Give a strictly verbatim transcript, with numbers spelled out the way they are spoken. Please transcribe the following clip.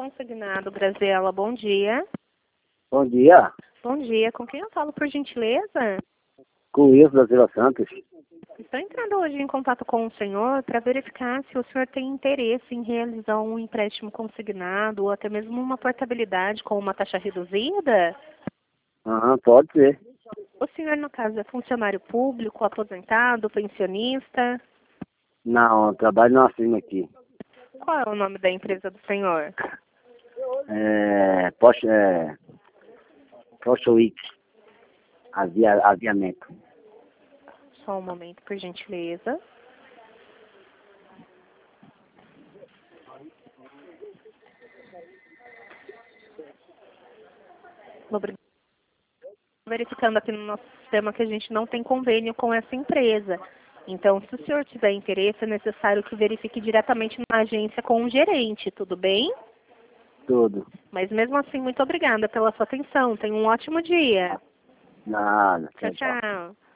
consignado, Graziela, bom dia. Bom dia. Bom dia, com quem eu falo, por gentileza? Com o Wilson da Silva Santos. Estou entrando hoje em contato com o senhor para verificar se o senhor tem interesse em realizar um empréstimo consignado ou até mesmo uma portabilidade com uma taxa reduzida. Aham, pode ser. O senhor, no caso, é funcionário público, aposentado, pensionista? Não, eu trabalho na firma aqui. Qual é o nome da empresa do senhor? É... Post... É... Postweek. Avia... Aviamento. Só um momento, por gentileza. Obrigada. Verificando aqui no nosso sistema que a gente não tem convênio com essa empresa. Então, se o senhor tiver interesse, é necessário que verifique diretamente na agência com o gerente, tudo bem? Tudo. Mas mesmo assim, muito obrigada pela sua atenção. Tenha um ótimo dia. Nada. Tchau, tchau.